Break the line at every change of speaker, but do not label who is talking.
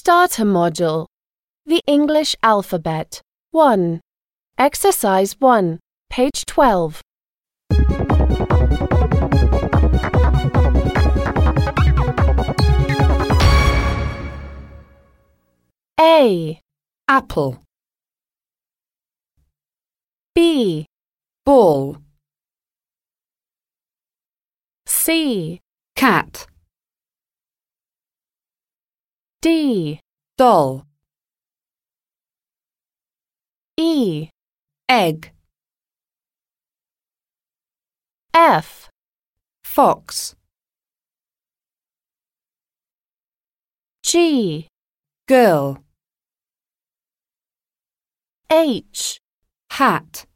Starter Module. The English Alphabet. 1. Exercise 1, page 12. A.
Apple.
B.
Ball.
C.
Cat.
D.
Doll.
E.
Egg.
F.
Fox.
G.
Girl.
H.
Hat.